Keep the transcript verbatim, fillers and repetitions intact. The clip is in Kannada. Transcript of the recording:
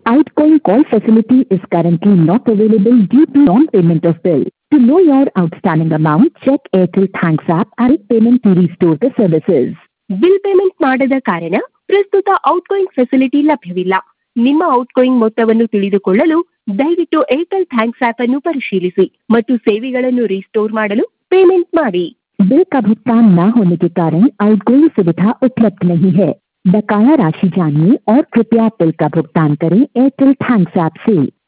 Outgoing call facility is currently not available due to non-payment of bill. To know your outstanding amount, check Airtel Thanks app and payment to restore the services. Bill payment ಮಾಡದ ಕಾರಣ ಪ್ರಸ್ತುತ ಔಟ್ಗೋಯಿಂಗ್ ಫೆಸಿಲಿಟಿ ಲಭ್ಯವಿಲ್ಲ. ನಿಮ್ಮ ಔಟ್ಗೋಯಿಂಗ್ ಮೊತ್ತವನ್ನು ತಿಳಿದುಕೊಳ್ಳಲು ದಯವಿಟ್ಟು ಏರ್ಟೆಲ್ ಥ್ಯಾಂಕ್ಸ್ ಆಪ್ ಅನ್ನು ಪರಿಶೀಲಿಸಿ ಮತ್ತು ಸೇವೆಗಳನ್ನು ರಿಸ್ಟೋರ್ ಮಾಡಲು ಪೇಮೆಂಟ್ ಮಾಡಿ. बिल का भुगतान न होने के कारण आउटगोइंग सुविधा उपलब्ध नहीं है. बकाया राशि जानिए और कृपया बिल का भुगतान करें एयरटेल थैंक्स ऐप से.